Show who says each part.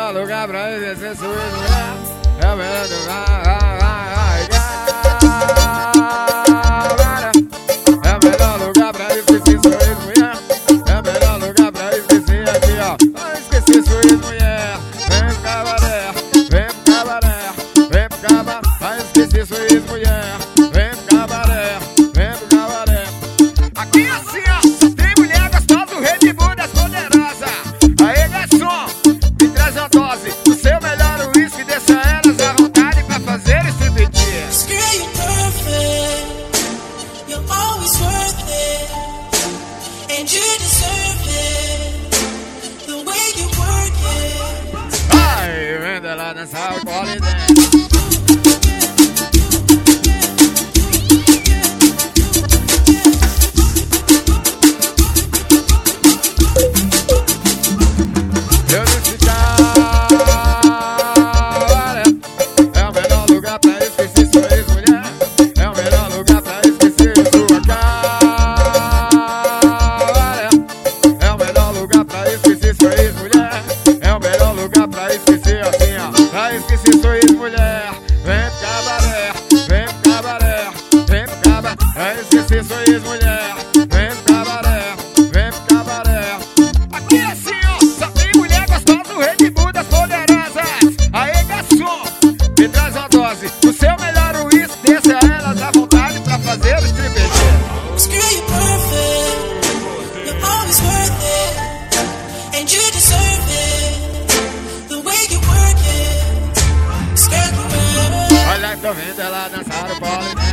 Speaker 1: melhor lugar pra exercer sua mulher. É o melhor lugar. É o melhor lugar pra esquecer sua ex-mulher. É o melhor lugar pra esquecer aqui, ó. Pra esquecer sua ex-mulher. Vem pro cabaré, vem pro cabaré, vem pro cabaré. Pra esquecer sua ex-mulher. Vem pro cabaré, vem pro cabaré. Aqui assim, ó, só tem mulher gostosa, o Red Bull das poderosas. Aí, garçom, me traz uma dose do seu melhor uísque, deixa elas à vontade pra fazer striptease.
Speaker 2: Girl, you're perfect, you're always worth it, and you deserve it, the way you work it.
Speaker 1: Vai, vem ela dançar o pole dance. Eu disse cabaré, é o melhor lugar pra esquecer sua ex-mulher. É o melhor lugar pra esquecer sua cabaré. É o melhor lugar pra esquecer sua ex-mulher. É o melhor lugar pra esquecer assim, ó. Pra esquecer sua ex-mulher. Vem pro cabaré, vem pro cabaré, vem pro cabaré. Pra esquecer sua ex-mulher. Vem pro cabaré, vem pro cabaré. Aqui assim, ó, só tem mulher gostosa, o Red Bull das poderosas. Aí, garçom, me traz uma dose do seu melhor uísque, deixa elas à vontade pra fazer o striptease.
Speaker 2: Girl, you're perfect, you're always worth it, and you deserve it, the way you work it. Skirt around.
Speaker 1: Olha, tô vendo ela dançar o pole dance.